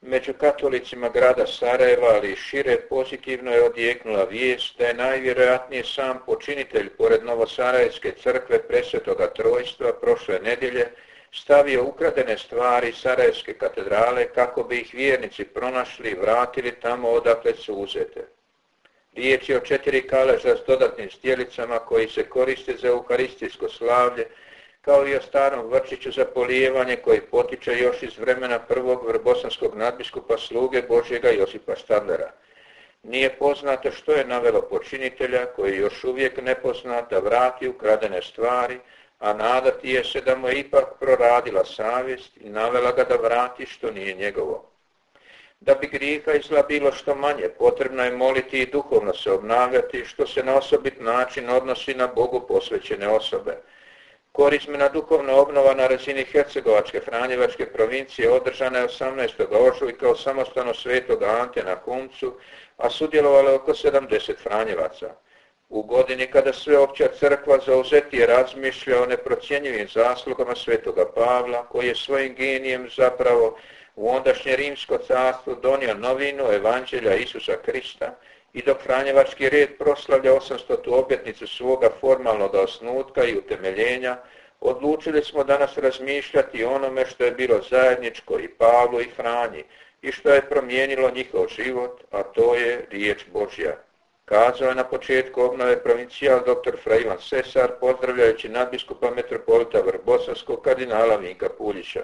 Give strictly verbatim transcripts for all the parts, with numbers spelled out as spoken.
Među katolicima grada Sarajeva, ali i šire, pozitivno je odjeknula vijest da je najvjerojatnije sam počinitelj pored Novosarajevske crkve Presvetoga Trojstva prošle nedjelje stavio ukradene stvari Sarajevske katedrale kako bi ih vjernici pronašli i vratili tamo odakle su uzete. Riječ je o četiri kaleža s dodatnim stjelicama koji se koriste za euharistijsko slavlje, kao i o starom vrčiću za polijevanje koji potiče još iz vremena prvog vrbosanskog nadbiskupa sluge Božjega Josipa Štadlera. Nije poznato što je navelo počinitelja, koji je još uvijek nepoznat, da vrati ukradene stvari, a nadati je se da mu je ipak proradila savjest i navela ga da vrati što nije njegovo. Da bi grijeha i zla bilo što manje, potrebno je moliti i duhovno se obnavljati, što se na osobit način odnosi na Bogu posvećene osobe. Korizmena duhovna obnova na razini Hercegovačke Franjevačke provincije održana je osamnaestog ožujka u samostanu Svetog Ante na Humcu, a sudjelovalo je oko sedamdeset Franjevaca. U godini kada sveopća crkva zauzetije razmišlja o neprocjenjivim zaslugama Svetoga Pavla, koji je svojim genijem zapravo u ondašnje Rimsko carstvo donio novinu Evanđelja Isusa Krista, i dok Franjevački red proslavlja osamstotu obljetnicu svoga formalnog osnutka i utemeljenja, odlučili smo danas razmišljati o onome što je bilo zajedničko i Pavlu i Franji i što je promijenilo njihov život, a to je riječ Božja. Kazao je na početku obnove provincijal dr. Fra Ivan Sesar, pozdravljajući nadbiskupa metropolita Vrbosanskog kardinala Vinka Puljića.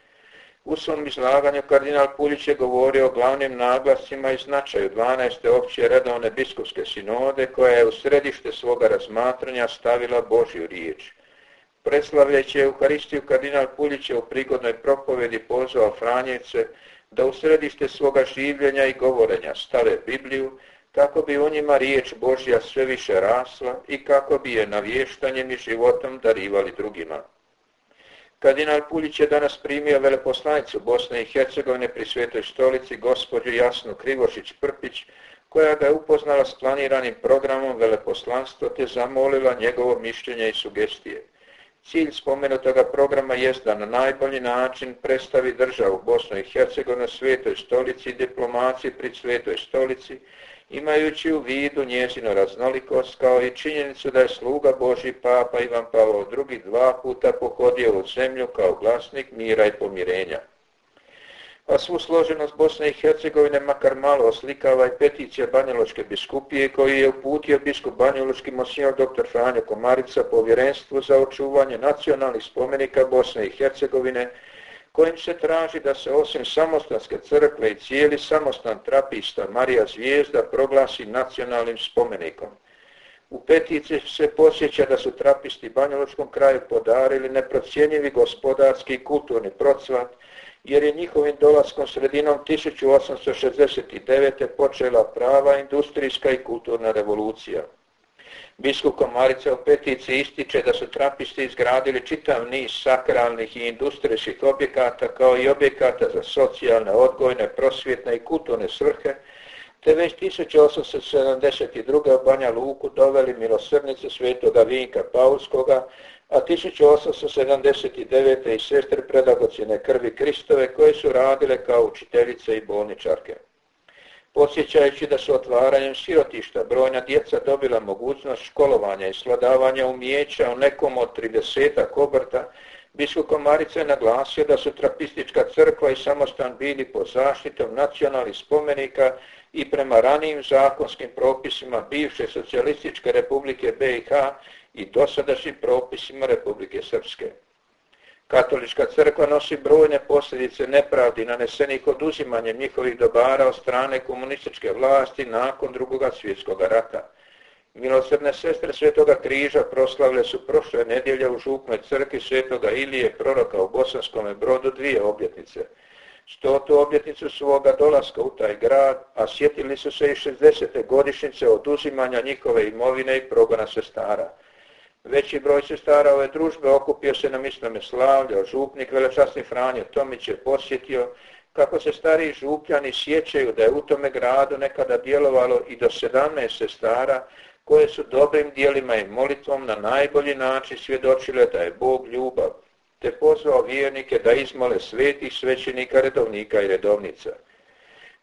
U svom izlaganju kardinal Puljić je govorio o glavnim naglascima i značaju dvanaeste opće redovne biskupske sinode, koja je u središte svoga razmatranja stavila Božju riječ. Preslavljajući Euharistiju, kardinal Puljić je u prigodnoj propovjedi pozvao Franjevce da u središte svoga življenja i govorenja stave Bibliju, kako bi u njima riječ Božja sve više rasla i kako bi je navještanjem i životom darivali drugima. Kardinal Puljić je danas primio veleposlanicu Bosne i Hercegovine pri Svetoj stolici, gospođu Jasnu Krivošić-Prpić, koja ga je upoznala s planiranim programom veleposlanstva te zamolila njegovo mišljenje i sugestije. Cilj spomenutoga programa jest da na najbolji način predstavi državu Bosnu i Hercegovinu Svetoj stolici i diplomaciji pri Svetoj stolici, imajući u vidu njezinu raznolikost, kao i činjenicu da je sluga Božji Papa Ivan Pavao drugi dva puta pohodio u zemlju kao glasnik mira i pomirenja. A svu složenost Bosne i Hercegovine makar malo oslikava i peticija Banjalučke biskupije, koju je uputio biskup Banjalučki monsignor dr. Franjo Komarica povjerenstvu za očuvanje nacionalnih spomenika Bosne i Hercegovine, kojim se traži da se osim samostanske crkve i cijeli samostan trapista Marija Zvijezda proglasi nacionalnim spomenikom. U peticiji se podsjeća da su trapisti Banjalučkom kraju podarili neprocjenjivi gospodarski i kulturni procvat, jer je njihovim dolaskom sredinom tisuću osamsto šezdeset devete. počela prava industrijska i kulturna revolucija. Biskup Komarica u peticiji ističe da su trapisti izgradili čitav niz sakralnih i industrijskih objekata, kao i objekata za socijalne, odgojne, prosvjetne i kulturne svrhe, te već tisuću osamsto sedamdeset druge. u Banja Luku doveli milosrdnicu svetoga Vinka Paulskoga, a tisuću osamsto sedamdeset devete. i sestre predagocine krvi Kristove, koje su radile kao učiteljice i bolničarke. Podsjećajući da su otvaranjem sirotišta brojna djeca dobila mogućnost školovanja i svladavanja umijeća u nekom od tridesetak obrta, biskup Komarica je naglasio da su trapistička crkva i samostan bili pod zaštitom nacionalnih spomenika i prema ranijim zakonskim propisima bivše socijalističke republike B i H i dosadašnjim propisima Republike Srpske. Katolička crkva nosi brojne posljedice nepravdi nanesenih oduzimanjem njihovih dobara od strane komunističke vlasti nakon drugoga svjetskog rata. Milosrdne sestre Svetoga križa proslavile su prošle nedjelje u župnoj crkvi Svetoga Ilije, proroka u Bosanskome Brodu, dvije obljetnice. Stotu obljetnicu svoga dolaska u taj grad, a sjetili su se i šezdesete godišnjice oduzimanja njihove imovine i progona sestara. Veći broj sestara ove družbe okupio se na mislome slavlju, a župnik velečasni Franjo Tomić je posjetio kako se stariji župljani sjećaju da je u tome gradu nekada djelovalo i do sedamnaest sestara, koje su dobrim dijelima i molitvom na najbolji način svjedočile da je Bog ljubav, te pozvao vjernike da izmole svetih svećenika, redovnika i redovnica.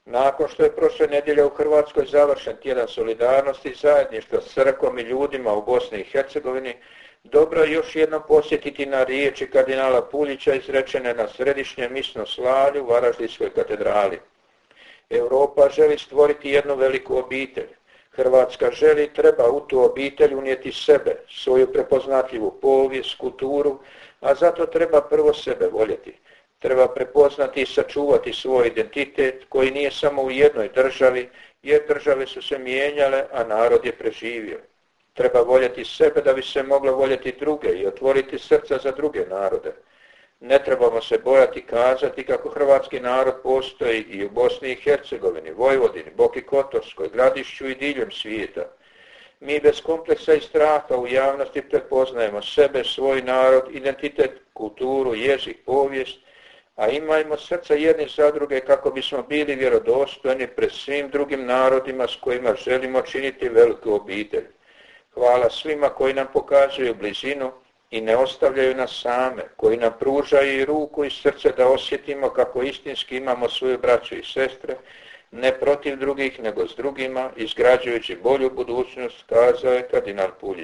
Nakon što je prošle nedjelje u Hrvatskoj završen tjedan solidarnosti, zajedništva s crkvom i ljudima u Bosni i Hercegovini, dobro je još jednom posjetiti na riječi kardinala Puljića izrečene na središnjem misnom slavlju u Varaždinskoj katedrali. Europa želi stvoriti jednu veliku obitelj. Hrvatska želi i treba u tu obitelj unijeti sebe, svoju prepoznatljivu povijest, kulturu, a zato treba prvo sebe voljeti. Treba prepoznati i sačuvati svoj identitet koji nije samo u jednoj državi, jer države su se mijenjale, a narod je preživio. Treba voljeti sebe da bi se moglo voljeti druge i otvoriti srca za druge narode. Ne trebamo se bojati kazati kako hrvatski narod postoji i u Bosni i Hercegovini, Vojvodini, Boki Kotorskoj, Gradišću i diljem svijeta. Mi bez kompleksa i straha u javnosti prepoznajemo sebe, svoj narod, identitet, kulturu, jezik, povijest, a imajmo srca jedni za druge kako bismo bili vjerodostojni pred svim drugim narodima s kojima želimo činiti veliku obitelj. Hvala svima koji nam pokazuju blizinu i ne ostavljaju nas same, koji nam pružaju i ruku i srce da osjetimo kako istinski imamo svoju braću i sestre, ne protiv drugih nego s drugima, izgrađujući bolju budućnost, kazao je kardinal Puljić.